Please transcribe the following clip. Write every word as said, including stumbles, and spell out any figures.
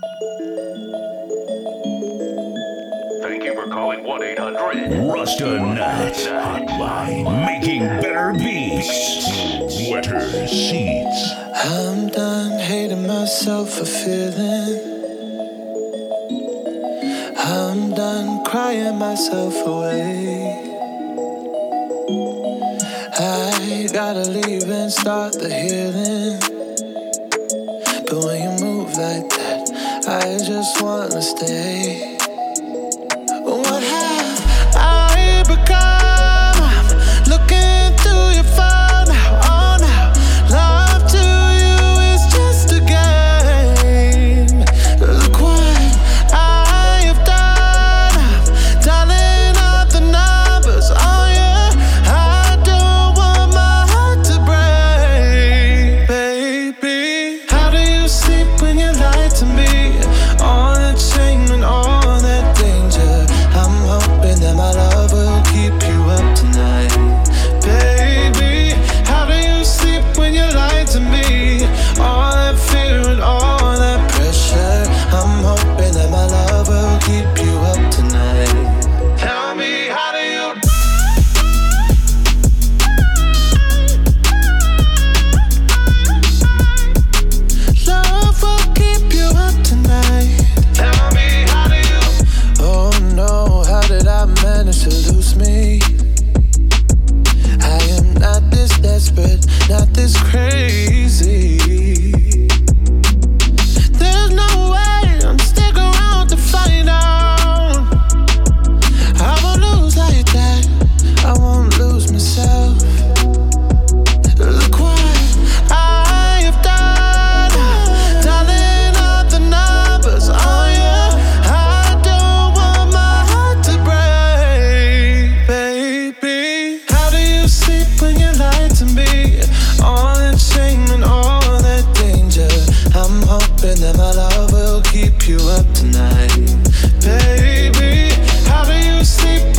Thank you for calling one eight hundred Rasta Nut Hotline. Making better beats. Wetter seats. I'm done hating myself for feeling. I'm done crying myself away. I gotta leave and start the healing. But when you move like that, I just wanna stay. What have I become? I'm looking through your phone now, oh now. Love to you is just a game. Look what I have done. I'm dialing up the numbers, oh yeah. I don't want my heart to break, baby. How do you sleep when you lie to me? All that shame and all that danger. I'm hoping that my love will keep you up tonight, baby. How do you sleep when you lie to me? All that fear and all that pressure. I'm hoping that my love will keep you up tonight. Tell me, how do you? Love will keep you up tonight. Tell me, how do you? Oh no, how did I manage to lose me? I am not this desperate, not this crazy. There's no way I'm sticking around to find out. I won't lose like that, I won't lose myself. Look what I have done, dialing up the numbers, oh yeah. I don't want my heart to break, baby. How do you sleep when you lie to me? All that shame and all that danger. I'm hoping that my love will keep you up tonight, baby. How do you sleep